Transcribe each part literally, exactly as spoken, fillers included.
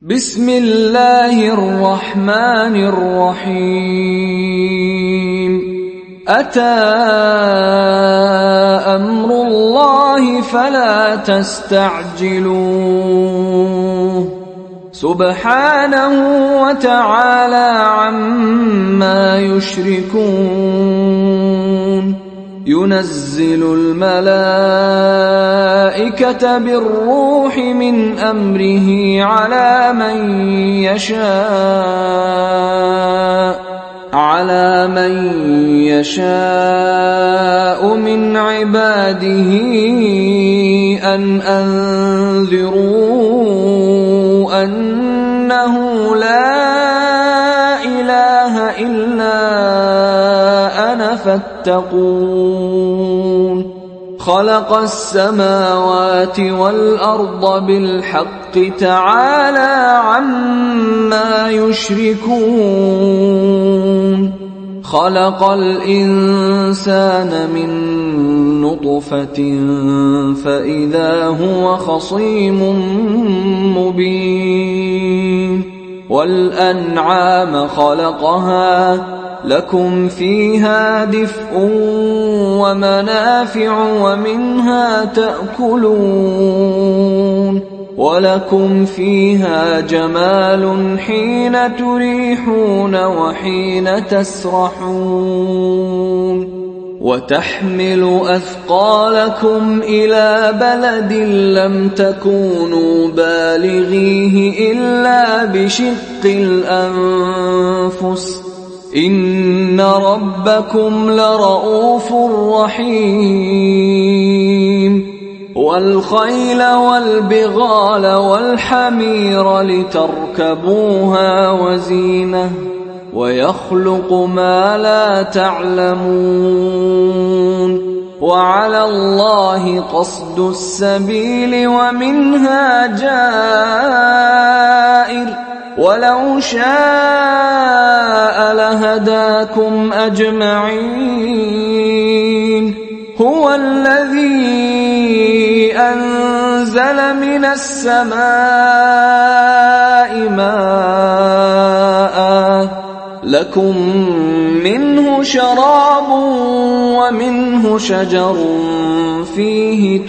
بسم الله الرحمن الرحيم أتى أمر الله فلا تستعجلوه سبحانه وتعالى عما يشركون ينزل الملائكة بالروح من أمره على من يشاء على من يشاء من عباده أن أنذروا أنه لا إله إلا أنا فاتقون خلق السماوات والأرض بالحق تعالى عما يشركون خلق الإنسان من نطفة فإذا هو خصيم مبين والأنعام خلقها لكم فيها دفء ومنافع ومنها تأكلون ولكم فيها جمال حين تريحون وحين تسرحون وتحمل أثقالكم إلى بلد لم تكونوا بالغيه إلا بشق الأنفس إن ربكم لرؤوف رحيم والخيل والبغال والحمير لتركبوها وزينة ويخلق ما لا تعلمون وعلى الله قصد السبيل ومنها جائر ولو شاء لهداكم أجمعين هو الذي أنزل من السماء ماء لكم منه شراب ومنه شجر فيه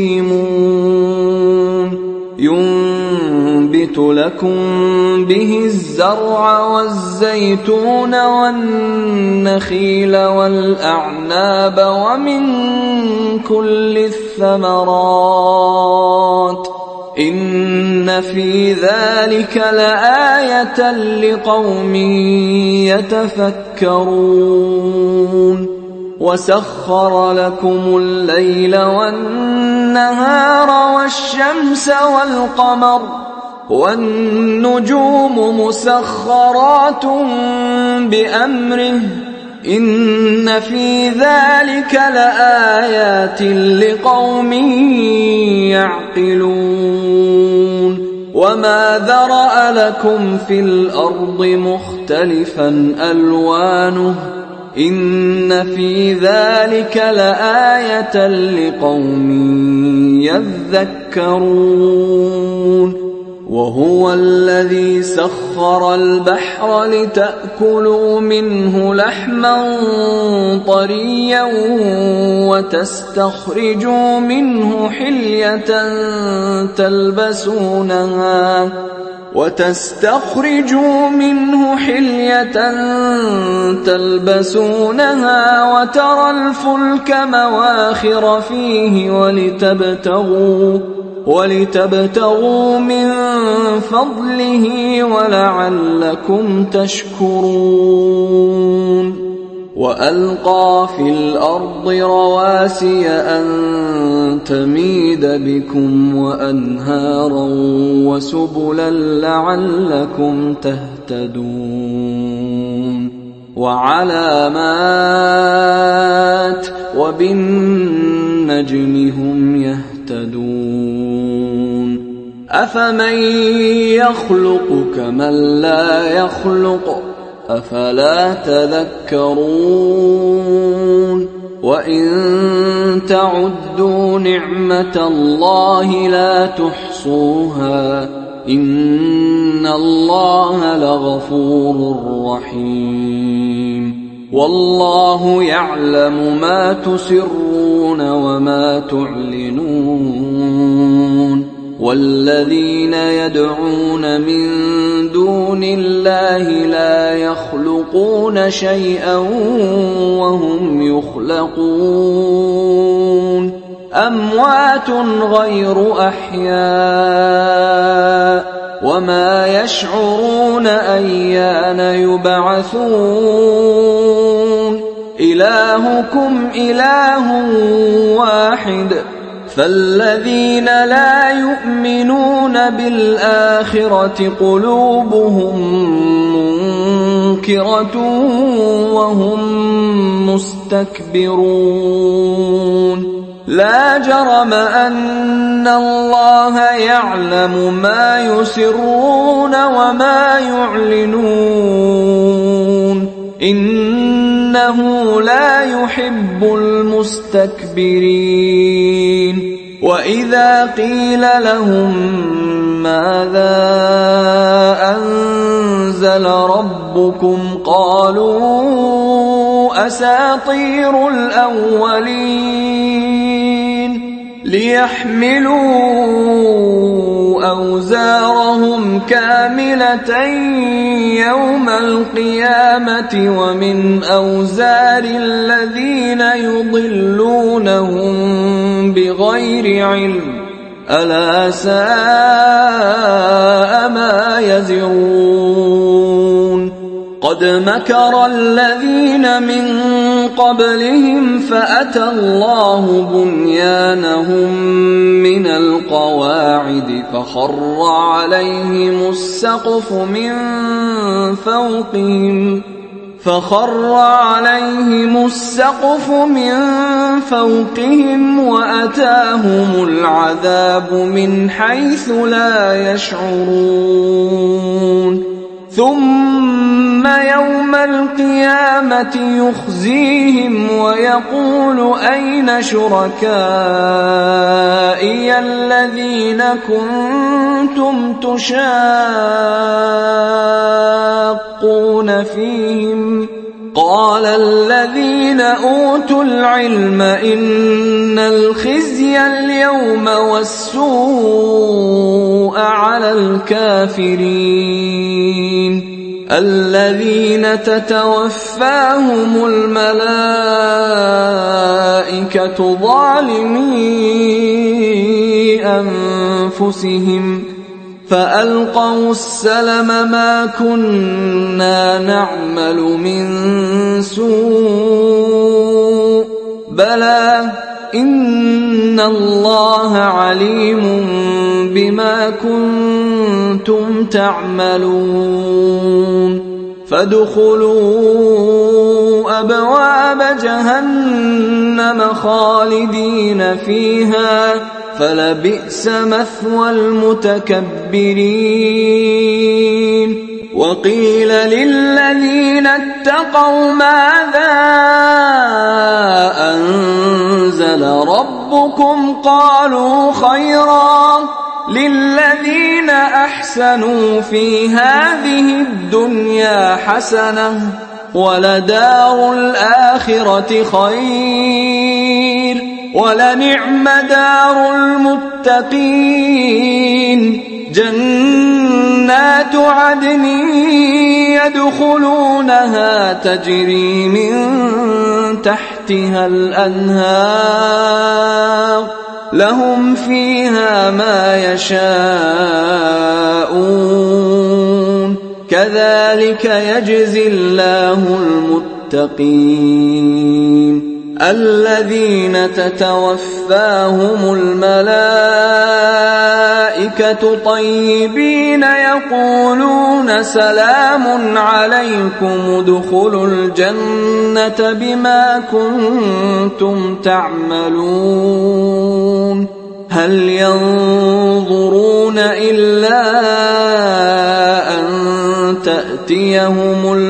تسيمون ينبت لكم به الزرع والزيتون والنخيل والأعناب ومن كل الثمرات إن في ذلك لآية لقوم يتفكرون وسخر لكم الليل والنهار والشمس والقمر والنجوم مسخرات بأمره إن في ذلك لآيات لقوم يعقلون وما ذرأ لكم في الأرض مختلفا ألوانه إن في ذلك لآية لقوم يذكرون وهو الذي سخر البحر لتأكلوا منه لحما طريا وتستخرجوا منه حلية تلبسونها وتستخرجوا منه حلية تلبسونها وترى الفلك مواخر فيه ولتبتغوا ولتبتغوا من فضله ولعلكم تشكرون وألقى في الأرض رواسي أن تميد بكم وأنهارا وسبلا لعلكم تهتدون وعلامات وبالنجم هم يهتدون أفمن يخلق كمن لا يخلق أفلا تذكرون وإن تعدوا نعمة الله لا تحصوها إن إن الله لغفور رحيم والله يعلم ما تسرون وما تعلنون والذين يدعون من دون الله لا يخلقون شيئا وهم يخلقون أموات غير أحياء وما يشعرون أيان يبعثون إلهكم إله واحد فالذين لا يؤمنون بالآخرة قلوبهم منكرة وهم مستكبرون لا جرم أن الله يعلم ما يسرون وما يعلنون إنه لا يحب المستكبرين وإذا قيل لهم ماذا أنزل ربكم قالوا أساطير الأولين ليحملوا أوزارهم كاملة يوم القيامة ومن أوزار الذين يضلونهم بغير علم ألا ساء ما يزرون قد مكر الذين من قبلهم فأتى الله بنيانهم من القواعد فخر عليهم السقف من فوقهم فخر عليهم السقف من فوقهم وأتاهم العذاب من حيث لا يشعرون ثم يوم القيامة يخزيهم ويقول أين شركائي الذين كنتم تشاقون فيهم قال الذين أوتوا العلم إن الخزي اليوم والسوء على الكافرين الذين تتوفاهم الملائكة ظالمي أنفسهم فألقوا السلم ما كنا نعمل من سوء بلى إن الله عليم بما كنتم تعملون فادخلوا أبواب جهنم خالدين فيها فلبئس مثوى المتكبرين وقيل للذين اتقوا ماذا أنزل ربكم قالوا خيرا للذين أحسنوا في هذه الدنيا حسنة ولدار الآخرة خير ولنعم دار المتقين جنات عدن يدخلونها تجري من تحتها الأنهار لهم فيها ما يشاءون كذلك يجزي الله المتقين الذين تتوفاهم الملائكة طيبين يقولون سلام عليكم ادخلوا الجنة بما كنتم تعملون هل ينظرون إلا أن تأتيهم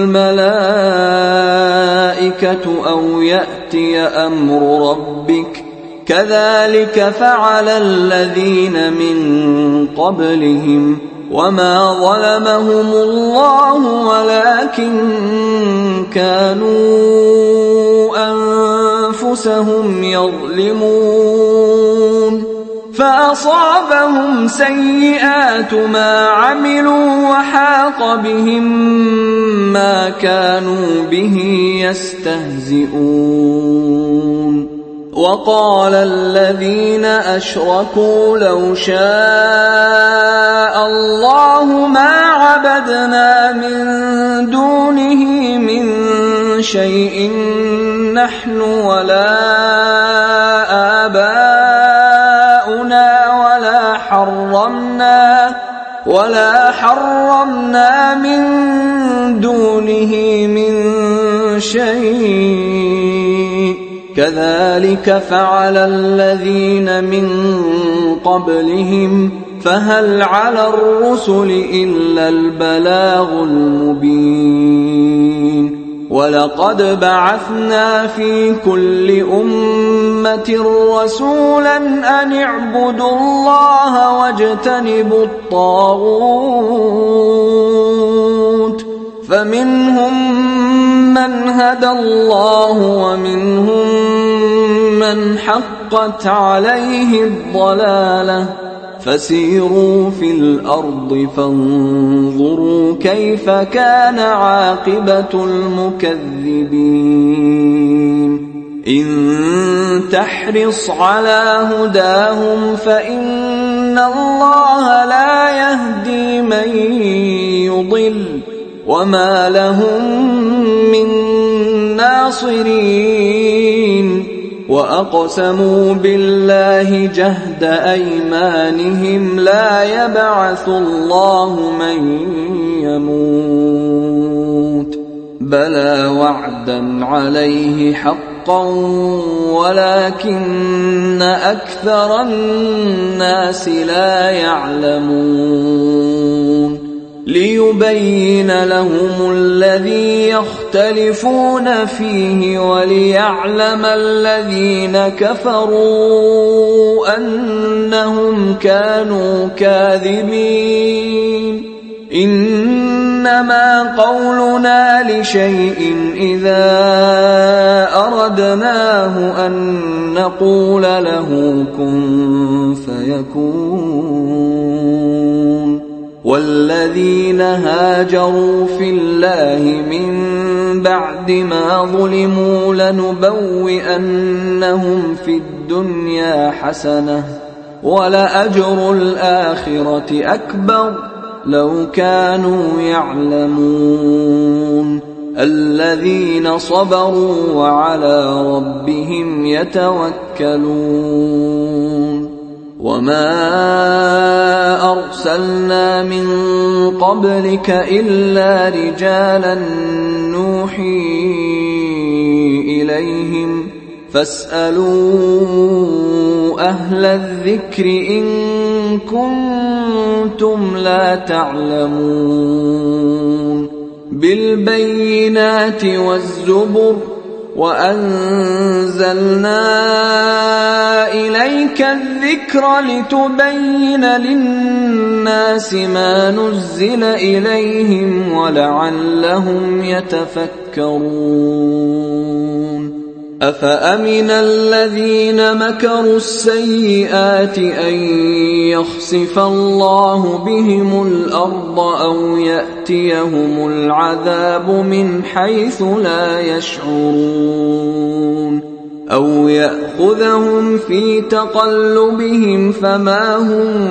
الملائكة أو يأتي أمر ربك كذلك فعل الذين من قبلهم وما ظلمهم الله ولكن كانوا أنفسهم يظلمون فأصابهم سيئات ما عملوا وحاق بهم ما كانوا به يستهزئون وقال الذين أشركوا لو شاء الله ما عبدنا من دونه من شيء نحن ولا آباؤنا ولا حرمنا ولا حرمنا من دونه من شيء كذلك فعل الذين من قبلهم فهل على الرسل إلا البلاغ المبين ولقد بعثنا في كل أمة رسولا أن اعبدوا الله واجتنبوا الطاغوت فمنهم من هدى الله ومنهم من حقت عليه الضلالة فسيروا في الأرض فانظروا كيف كان عاقبة المكذبين إن تحرص على هداهم فإن الله لا يهدي من يضل وما لهم من ناصرين وأقسموا بالله جهد أيمانهم لا يبعث الله من يموت بلى وعدا عليه حقا ولكن أكثر الناس لا يعلمون ليبين لهم الذي يختلفون فيه وليعلم الذين كفروا أنهم كانوا كاذبين إنما قولنا لشيء إذا أردناه أن نقول له كن فيكون والذين هاجروا في الله من بعد ما ظلموا لنبوئنهم في الدنيا حسنة ولأجر الآخرة أكبر لو كانوا يعلمون الذين صبروا وعلى ربهم يتوكلون وما أرسلنا من قبلك إلا رجالا نوحي إليهم فاسألوا أهل الذكر إن كنتم لا تعلمون بالبينات والزبر وأنزلنا إليك الذكر لتبين للناس ما نزل إليهم ولعلهم يتفكرون أفأمن الذين مكروا السيئات أن يخسف الله بهم الأرض أو يأتيهم العذاب من حيث لا يشعرون أو يأخذهم في تقلبهم فما هم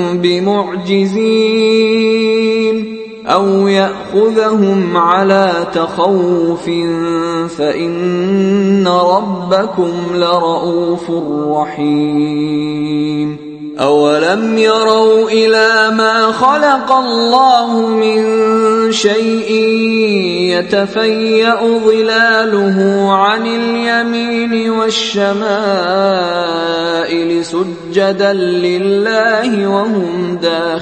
بمعجزين أو يأخذهم على تخوف فإن ربكم لرؤوف رحيم أولم يروا إلى ما خلق الله من شيء يتفيأ ظلاله عن اليمين والشمائل سجدا لله وهم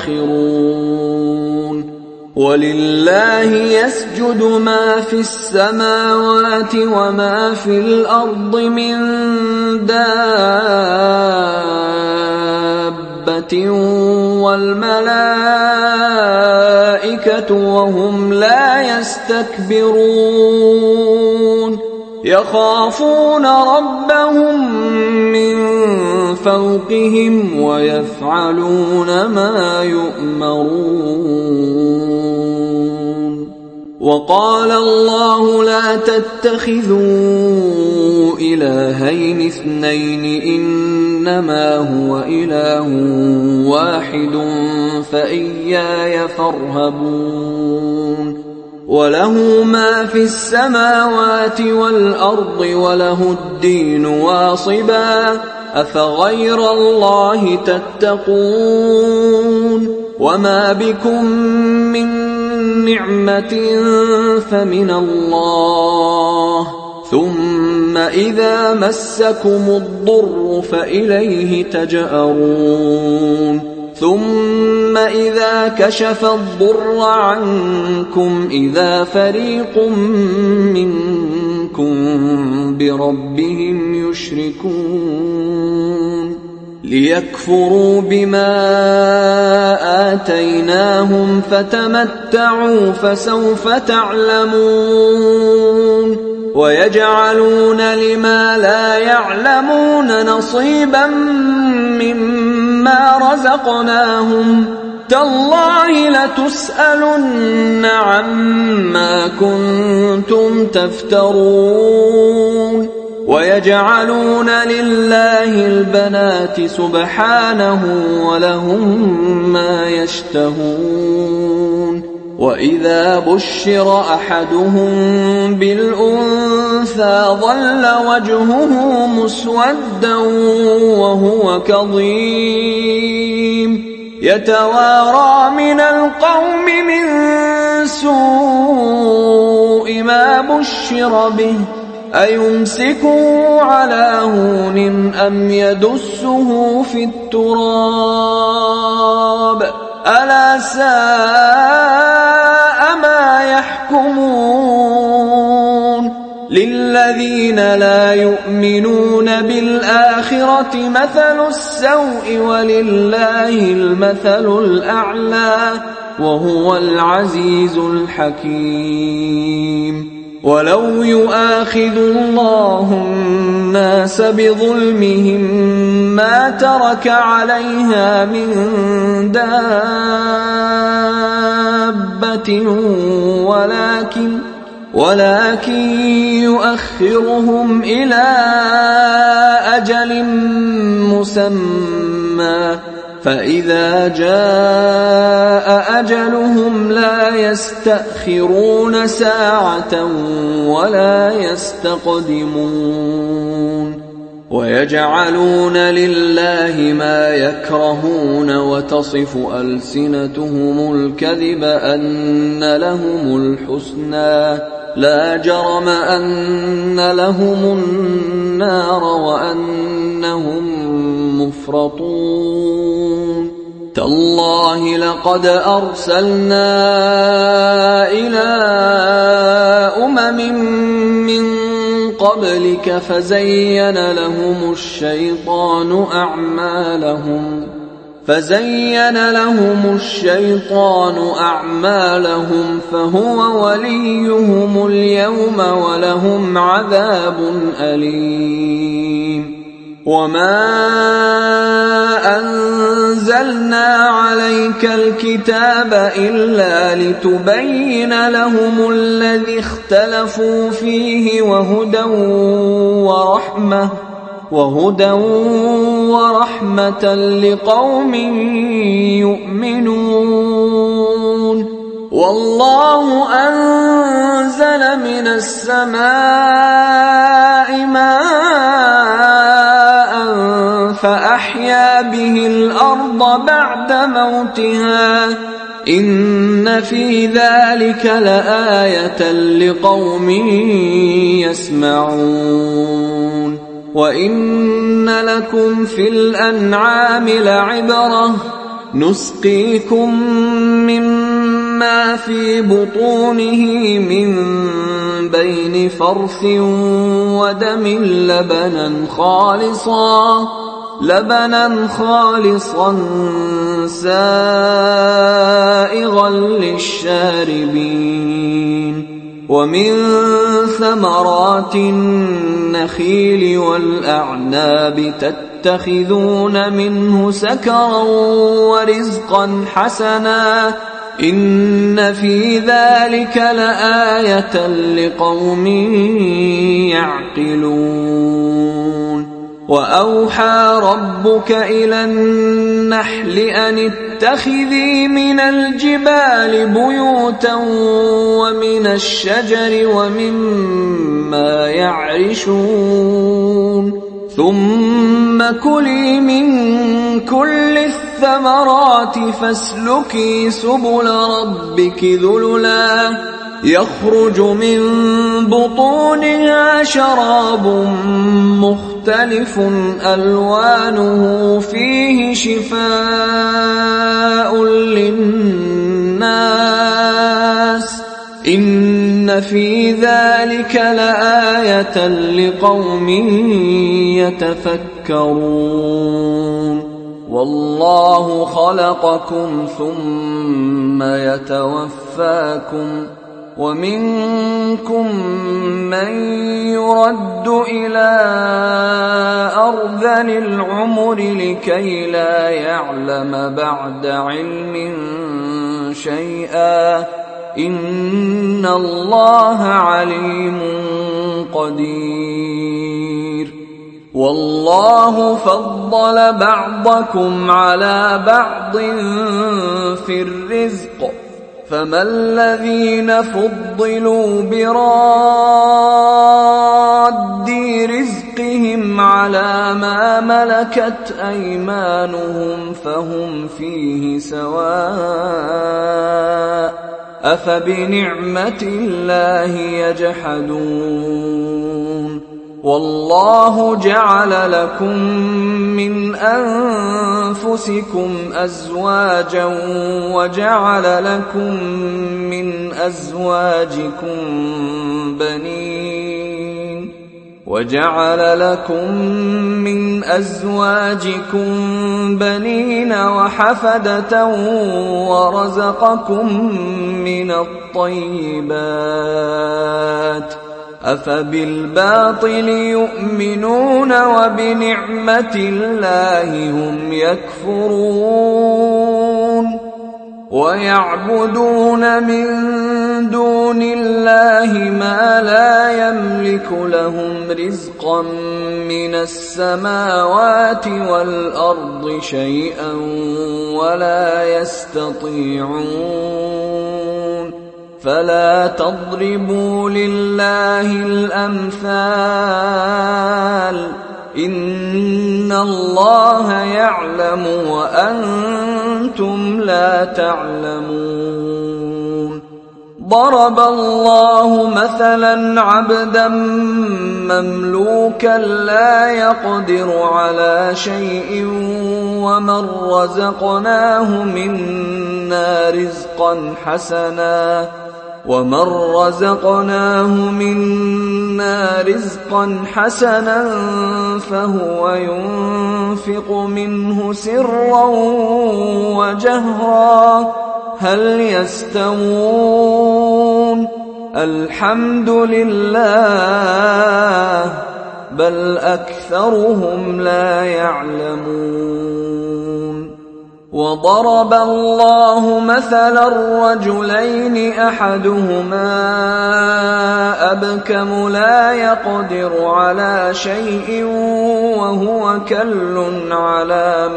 داخرون ولله يسجد ما في السماوات وما في الأرض من دابة والملائكة وهم لا يستكبرون يخافون ربهم من فوقهم ويفعلون ما يؤمرون. وقال الله لا تتخذوا إلهين اثنين إنما هو إله واحد فإياي فارهبون. وله ما في السماوات والأرض وله الدين واصبا أفغير الله تتقون. وما بكم من نعمة فمن الله ثم إذا مسكم الضر فإليه تجأرون. ثم إذا كشف الضر عنكم إذا فريق منكم بربهم يشركون ليكفروا بما آتيناهم فتمتعوا فسوف تعلمون. ويجعلون لما لا يعلمون نصيبا مما رزقناهم تالله لتسألن عما كنتم تفترون. ويجعلون لله البنات سبحانه ولهم ما يشتهون. وإذا بشر أحدهم بالأنثى ظل وجهه مسودا وهو كظيم يتوارى من القوم من سوء ما بشر به أيمسكه على هون أم يدسه في التراب ألا ساء ما يحكمون. للذين لا يؤمنون بالآخرة مثل السوء ولله المثل الأعلى وهو العزيز الحكيم. ولو يؤاخذ الله الناس بظلمهم ما ترك عليها من دابة ولكن ولكن يؤخرهم إلى أجل مسمى فإذا جاء أجلهم لا يستأخرون ساعة ولا يستقدمون. ويجعلون لله ما يكرهون وتصف ألسنتهم الكذب أن لهم الحسنى لا جرم أن لهم النار وأنهم مفرطون. تالله لقد أرسلنا إلى أمم من قبلك فزين لهم الشيطان أعمالهم فزين لهم الشيطان أعمالهم فهو وليهم اليوم ولهم عذاب أليم. وما أنزلنا عليك الكتاب إلا لتبين لهم الذي اختلفوا فيه وهدى ورحمة وهدى ورحمة لقوم يؤمنون. والله أنزل من السماء ماء فأحيا به الأرض بعد موتها إن في ذلك لآية لقوم يسمعون. وإن لكم في الأنعام لعبرة نسقيكم مما في بطونه من بين فرث ودم لبنا خالصا لبنا خالصا سائغا للشاربين ومن ثمرات النخيل والأعناب تتخذون منه سكرا ورزقا حسنا إن في ذلك لآية لقوم يعقلون وأوحى ربك إلى النحل أن اتخذي من الجبال بيوتا ومن الشجر ومما يعرشون ثم كلي من كل الثمرات فاسلكي سبل ربك ذللا يخرج من بطونها شراب مختلف ألوانه فيه شفاء للناس إن في ذلك لآية لقوم يتفكرون والله خلقكم ثم يتوفاكم ومنكم من يرد إلى أرذل العمر لكي لا يعلم بعد علم شيئا إن الله عليم قدير والله فضل بعضكم على بعض في الرزق فما الذين فضلوا براد رزقهم على ما ملكت أيمانهم فهم فيه سواء أفبنعمة الله يجحدون والله جعل لكم من أنفسكم أزواجا وجعل لكم من أزواجكم بنين وجعل لكم من أزواجكم بنين وحفدة ورزقكم من الطيبات أفبالباطل يؤمنون وبنعمة الله هم يكفرون ويعبدون من دون الله ما لا يملك لهم رزقا من السماوات والأرض شيئا ولا يستطيعون فلا تضربوا لله الأمثال إن الله يعلم وأنتم لا تعلمون ضرب الله مثلا عبدا مملوكا لا يقدر على شيء ومن رزقناه منا رزقا حسنا ومن رزقناه منا رزقا حسنا فهو ينفق منه سرا وجهرا هل يستوون الحمد لله بل أكثرهم لا يعلمون وضرب الله مثلا رجلين أحدهما أبكم لا يقدر على شيء وهو كل على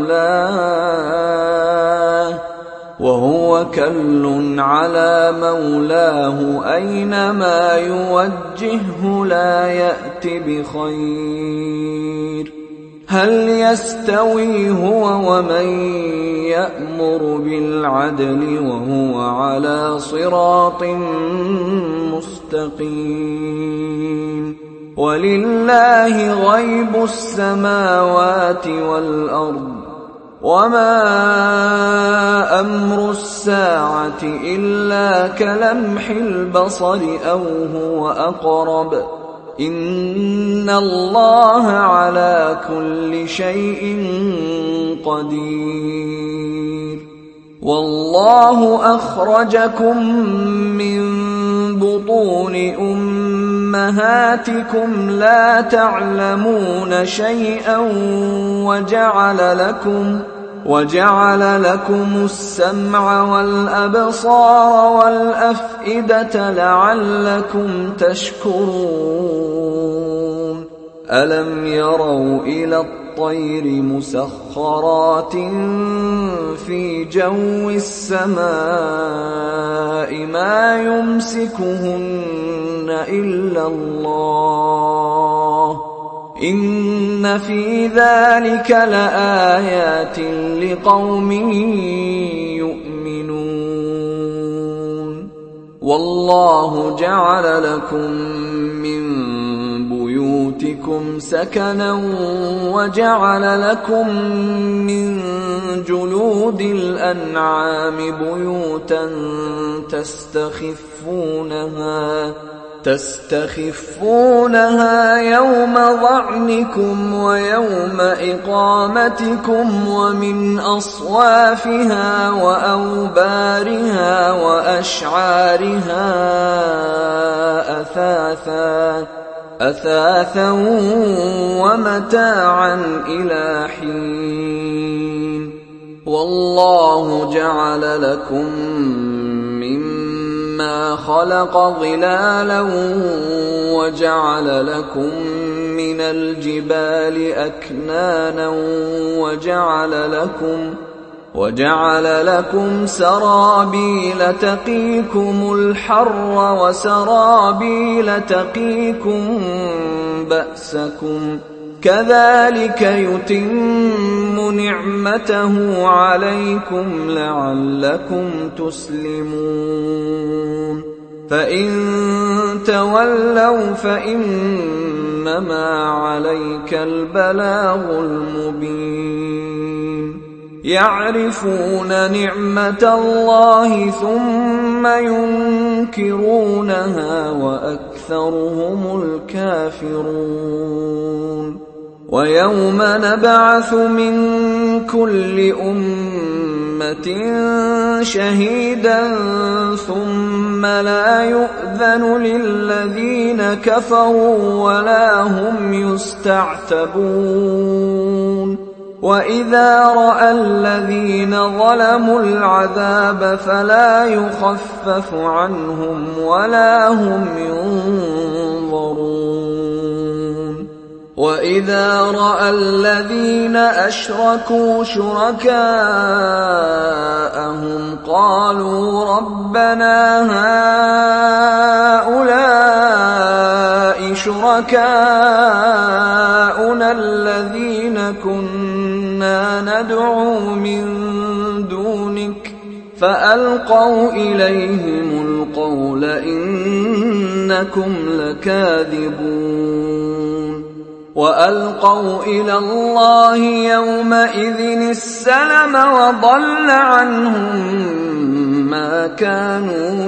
مولاه وهو كل على مولاه أينما يوجهه لا يأت بخير هل يستوي هو ومن يأمر بالعدل وهو على صراط مستقيم ولله غيب السماوات والأرض وما أمر الساعة إلا كلمح البصر أو هو أقرب إن الله على كل شيء قدير. والله أخرجكم من بطون أمهاتكم لا تعلمون شيئا وجعل لكم وجعل لكم السمع والأبصار والأفئدة لعلكم تشكرون. ألم يروا إلى الطير مسخرات في جو السماء ما يمسكهن إلا الله إن في ذلك لآيات لقوم يؤمنون. والله جعل لكم من بيوتكم سكنا وجعل لكم من جلود الأنعام بيوتا تستخفونها تستخفونها يوم ظعنكم ويوم إقامتكم ومن أصوافها وأوبارها وأشعارها أثاثا أثاثا ومتاعا إلى حين. والله جعل لكم مما خلق ظلالا وجعل لكم من الجبال أكنانا وجعل لكم وجعل لكم سرابيل تقيكم الحر وسرابيل تقيكم بأسكم كذلك يتم نعمته عليكم لعلكم تسلمون. فإن تولوا فإنما عليك البلاغ المبين. يعرفون نعمة الله ثم ينكرونها وأكثرهم الكافرون. ويوم نبعث من كل أمة شهيدا ثم لا يؤذن للذين كفروا ولا هم يستعتبون. وإذا رأى الذين ظلموا العذاب فلا يخفف عنهم ولا هم ينظرون. وإذا رأى الذين أشركوا شركاءهم قالوا ربنا هؤلاء شركاؤنا الذين كنا ندعو من دونك فألقوا إليهم القول إنكم لكاذبون. وألقوا إلى الله يومئذ السلم وضل عنهم ما كانوا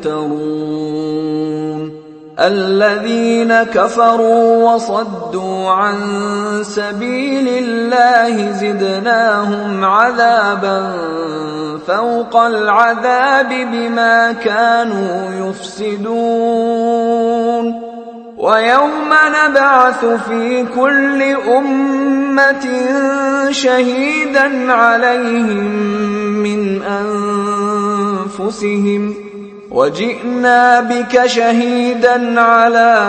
يفترون. الذين كفروا وصدوا عن سبيل الله زدناهم عذابا فوق العذاب بما كانوا يفسدون. ويوم نبعث في كل أمة شهيدا عليهم من أنفسهم وجئنا بك شهيدا على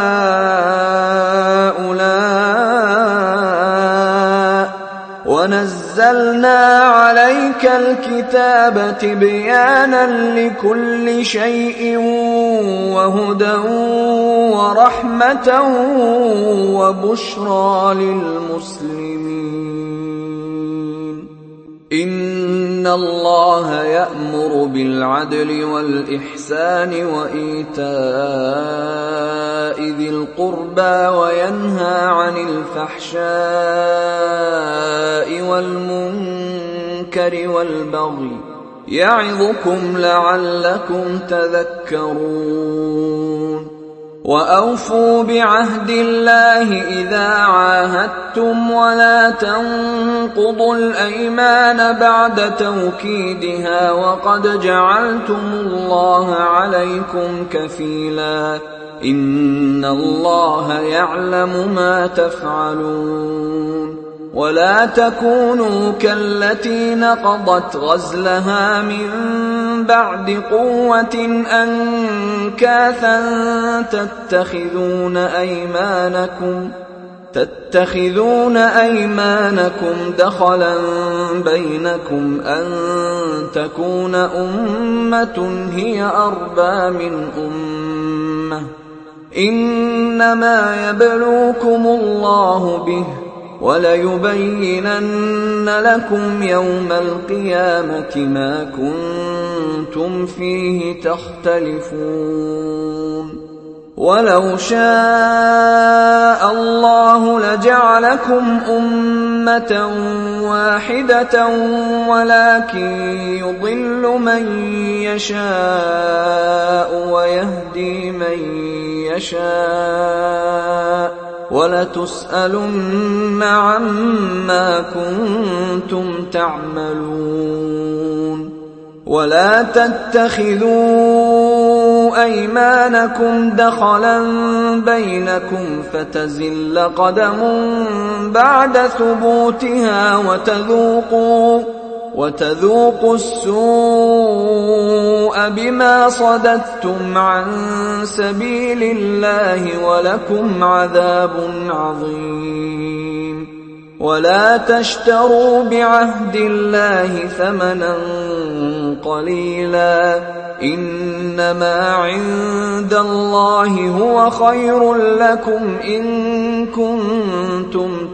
هؤلاء ونزلنا عليك الكتاب تبيانا لكل شيء وهدى ورحمة وبشرى للمسلمين. إن الله يأمر بالعدل والإحسان وإيتاء ذي القربى وينهى عن الفحشاء والمنكر والبغي يعظكم لعلكم تذكرون. وأوفوا بعهد الله إذا عاهدتم ولا تنقضوا الأيمان بعد توكيدها وقد جعلتم الله عليكم كفيلا إن الله يعلم ما تفعلون ولا تكونوا كالتي نقضت غزلها من بعد قوة أنكاثا تتخذون أيمانكم تتخذون أيمانكم دخلا بينكم أن تكون أمة هي أربى من أمة إنما يبلوكم الله به وليبينن لكم يوم القيامة ما كنتم فيه تختلفون ولو شاء الله لجعلكم أمة واحدة ولكن يضل من يشاء ويهدي من يشاء ولتسألن عما كنتم تعملون ولا تتخذوا أيمانكم دخلا بينكم فتزل قدم بعد ثبوتها وتذوقوا وتذوقوا السوء بما صددتم عن سبيل الله ولكم عذاب عظيم ولا تشتروا بعهد الله ثمنا قليلا إنما عند الله هو خير لكم إن كنتم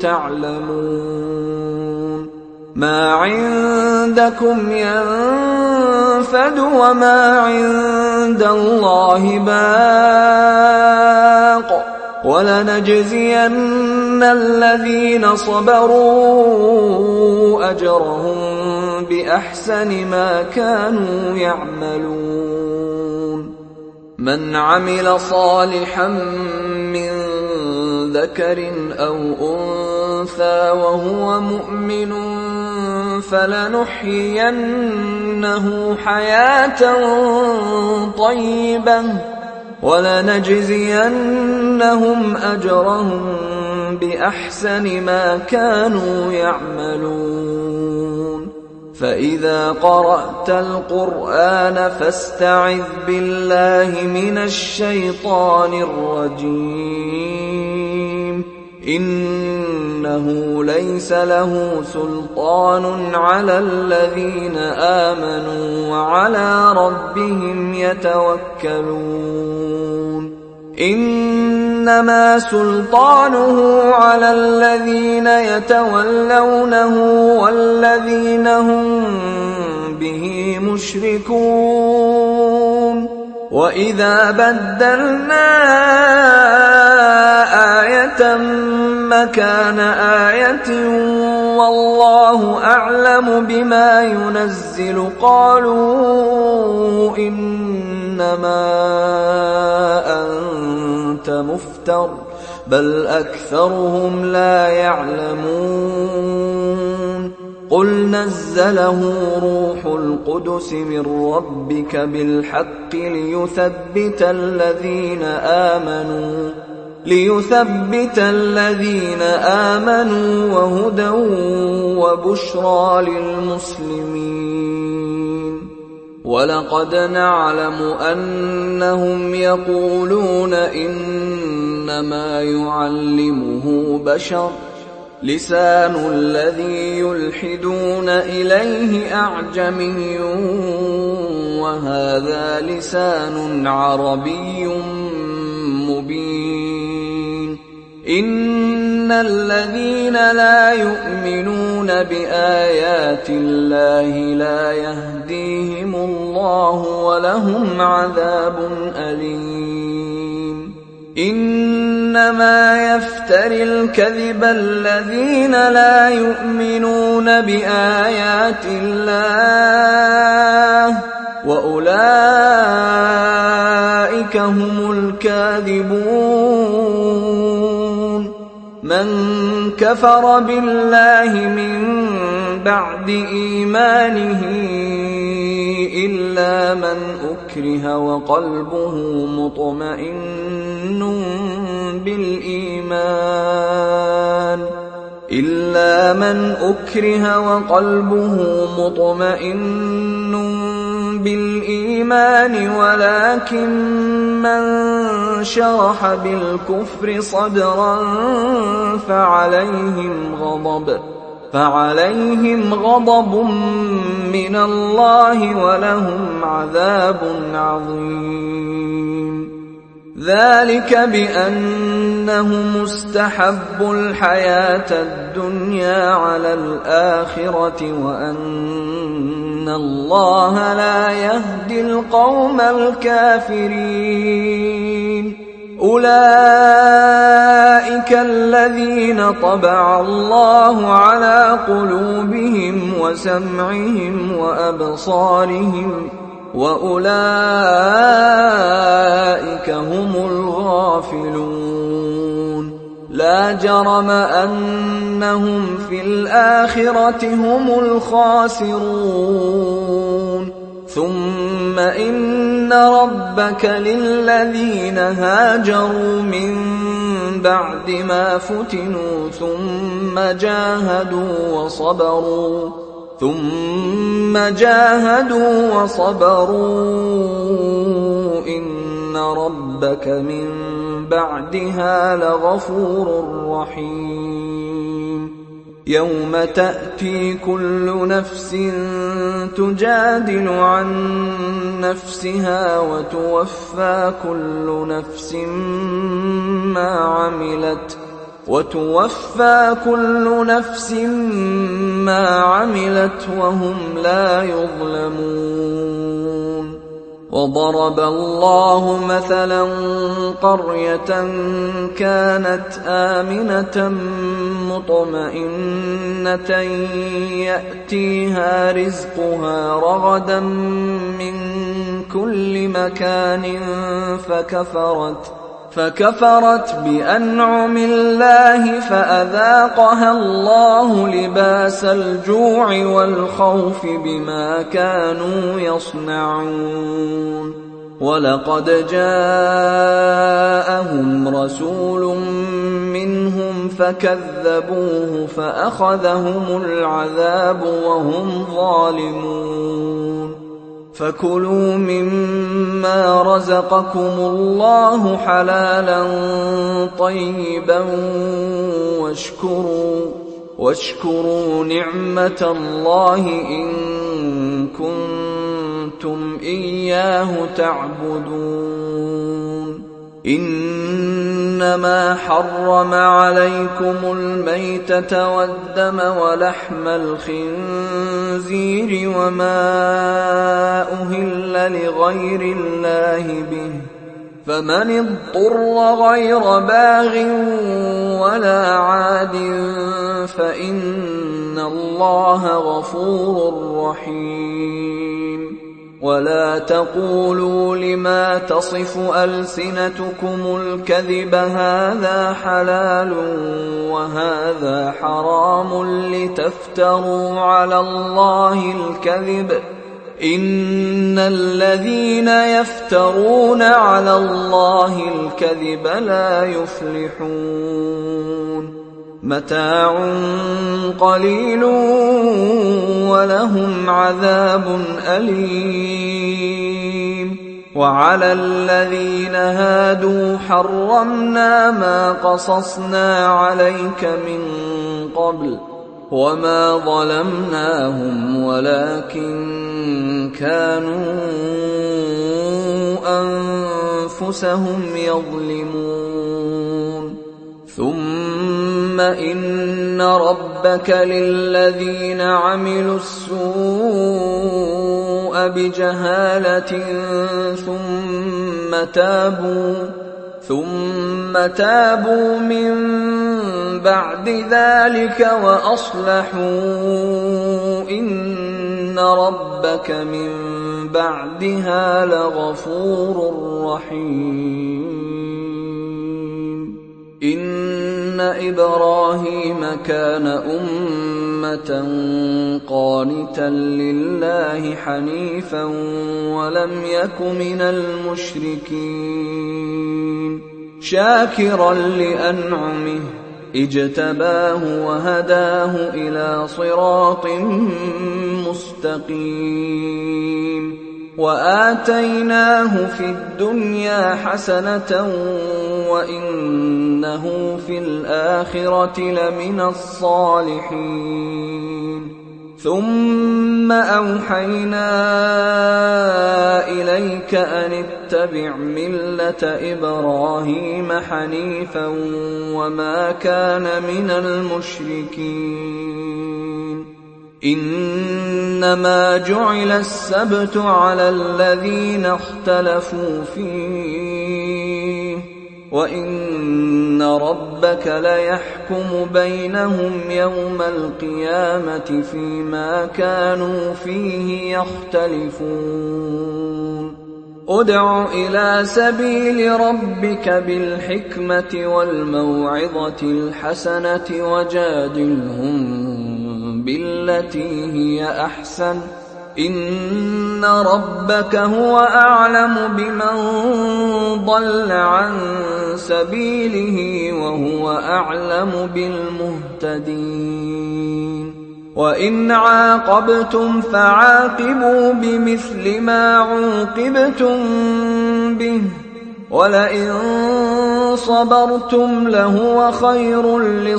تعلمون ما عندكم ينفد وما عند الله باق ولنجزين الذين صبروا أجرهم بأحسن ما كانوا يعملون من عمل صالحا من ذكر أو أنثى وهو مؤمن فلنحيينه حياة طيبة ولنجزينهم أجرهم بأحسن ما كانوا يعملون فإذا قرأت القرآن فاستعذ بالله من الشيطان الرجيم إنه ليس له سلطان على الذين آمنوا وعلى ربهم يتوكلون إنما سلطانه على الذين يتولونه والذين هم به مشركون وإذا بدلنا آية مكان آية والله أعلم بما ينزل قالوا إنما أنت مفتر بل أكثرهم لا يعلمون قل نزله روح القدس من ربك بالحق ليثبت الذين آمنوا ليثبت الذين آمنوا وهدى وبشرى للمسلمين ولقد نعلم أنهم يقولون إنما يعلمه بشر لسان الذي يلحدون إليه أعجمي وهذا لسان عربي مبين إن الذين لا يؤمنون بآيات الله لا يهديهم الله ولهم عذاب أليم إنما يفتري الكذب الذين لا يؤمنون بآيات الله وأولئك أولئك هم الكاذبون. من كفر بالله من بعد إيمانه إلا من أكره وقلبه مطمئن بالإيمان إلا من أكره وقلبه مطمئن بالإيمان ولكن من شرح بالكفر صدرا فعليهم غضب فعليهم غضب من الله ولهم عذاب عظيم. ذلك بأنهم استحبوا الحياة الدنيا على الآخرة وأن الله لا يهدي القوم الكافرين. أولئك الذين طبع الله على قلوبهم وسمعهم وأبصارهم وأولئك هم الغافلون. لا جرم أنهم في الآخرة هم الخاسرون. ثم إن ربك للذين هاجروا من بعد ما فتنوا ثم جاهدوا وصبروا ثم جاهدوا وصبروا إن ربك من بعدها لغفور رحيم. يوم تأتي كل نفس تجادل عن نفسها وتوفى كل نفس ما عملت وتوفى كل نفس ما عملت وهم لا يظلمون. وضرب الله مثلا قرية كانت آمنة مطمئنة يأتيها رزقها رغدا من كل مكان فكفرت فكفرت بأنعم الله فأذاقها الله لباس الجوع والخوف بما كانوا يصنعون. ولقد جاءهم رسول منهم فكذبوه فأخذهم العذاب وهم ظالمون. فكلوا مما رزقكم الله حلالا طيبا واشكروا واشكروا نعمة الله إن كنتم إياه تعبدون. إنما حرم عليكم الميتة والدم ولحم الخنزير وما أهل لغير الله به فمن اضطر غير باغ ولا عاد فإن الله غفور رحيم. ولا تقولوا لما تصف ألسنتكم الكذب هذا حلال وهذا حرام لتفتروا على الله الكذب إن الذين يفترون على الله الكذب لا يفلحون. متاع قليل ولهم عذاب أليم. وعلى الذين هادوا حرمنا ما قصصنا عليك من قبل وما ظلمناهم ولكن كانوا أنفسهم يظلمون. ثم إن ربك للذين عملوا السوء بجهالة ثم تابوا ثم تابوا من بعد ذلك وأصلحوا إن ربك من بعدها لغفور رحيم إن إبراهيم كان أمة قانتا لله حنيفا ولم يك من المشركين شاكرا لأنعمه اجتباه وهداه إلى صراط مستقيم وآتيناه في الدنيا حسنة وإنه في الآخرة لمن الصالحين ثم أوحينا إليك أن اتبع ملة إبراهيم حنيفا وما كان من المشركين إنما جعل السبت على الذين اختلفوا فيه وإن ربك ليحكم بينهم يوم القيامة فيما كانوا فيه يختلفون ادع إلى سبيل ربك بالحكمة والموعظة الحسنة وجادلهم بالتي هي أحسن إن ربك هو أعلم بمن ضل عن سبيله وهو أعلم بالمهتدين وإن عاقبتم فعاقبوا بمثل ما عوقبتم به ولئن صبرتم لهو خير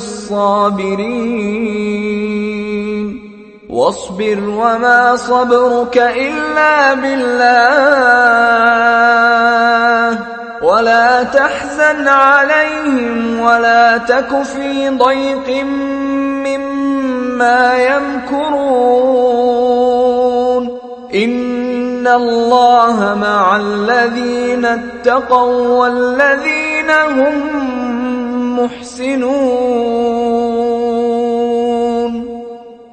للصابرين واصبر وما صبرك إلا بالله ولا تحزن عليهم ولا تك في ضيق مما يمكرون إن الله مع الذين اتقوا والذين هم محسنون